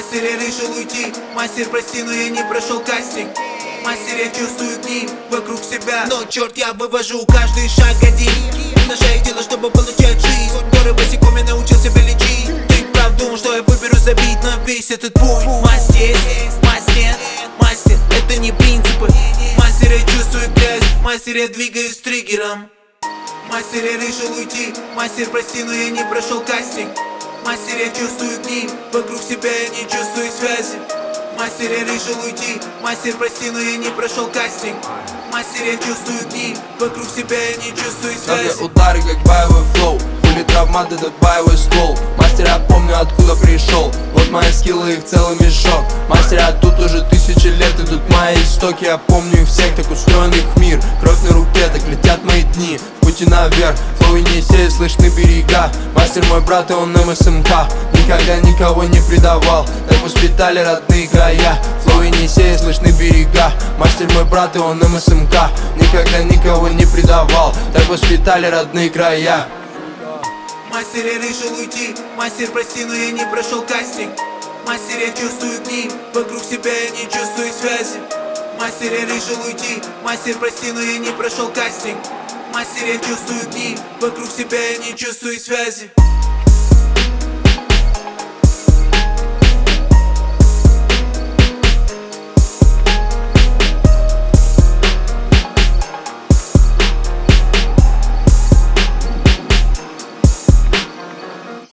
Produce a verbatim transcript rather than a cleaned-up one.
Мастер, я решил уйти. Мастер, прости, но я не прошел кастинг. Мастер, я чувствую дни вокруг себя, но черт, я вывожу каждый шаг один. На шее дело, чтобы получать жизнь. Горы босиком я научил себя лечить. Ты прав, думал, что я выберу забить на весь этот путь. Мастер, мастер, мастер, это не принципы. Мастер, я чувствую грязь. Мастер, я двигаюсь триггером. Мастер, я решил уйти. Мастер, прости, но я не прошел кастинг. Мастер, я чувствую дни вокруг себя, я не чувствую связи. Мастер, я решил уйти. Мастер, прости, но я не прошел кастинг. Мастер, я чувствую дни вокруг себя, я не чувствую связи. Каждый удары, как боевой флоу. Пули, травмат, этот боевой ствол. Мастер, я помню, откуда пришел. Вот мои скиллы, их целый мешок. Мастер, я тут уже тысячи лет. И тут мои истоки, я помню их всех. Так устроен их мир. Кровь на руке, так летят мои дни. В пути наверх, флоу и Енисей, слышны берега. Мастер мой брат, и он эм эс эм ка. Никогда никого не предавал. Так воспитали родные края. Флоу и Енисей, слышны берега. Мастер мой брат, и он эм эс эм ка. Никогда никого не предавал. Так воспитали родные края. Мастер, я решил уйти. Мастер, прости, но я не прошел кастинг. Мастер, я чувствую дни вокруг себя, я не чувствую связи. Мастер, я решил уйти. Мастер, прости, но я не прошел кастинг. Мастер, я чувствую дни вокруг себя, я не чувствую связи.